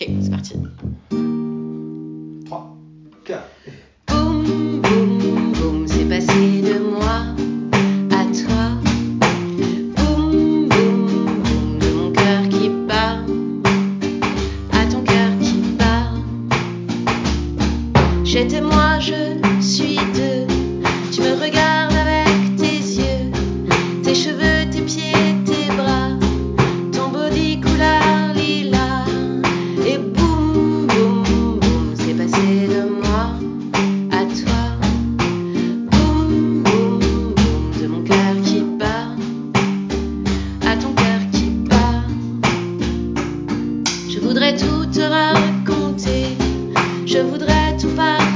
Ok, c'est parti. 3, 4. Boum, boum, boum, c'est passé de moi à toi. Boum, boum, boum, de mon cœur qui bat à ton cœur qui bat. J'étais moi, je suis deux. Tu me regardes avec tes yeux, tes cheveux, tes pieds, tes bras, ton body couleur lilas. Et boum, boum, boum, c'est passé de moi à toi. Boum, boum, boum, de mon cœur qui bat à ton cœur qui bat. Je voudrais tout te raconter, je voudrais tout partager.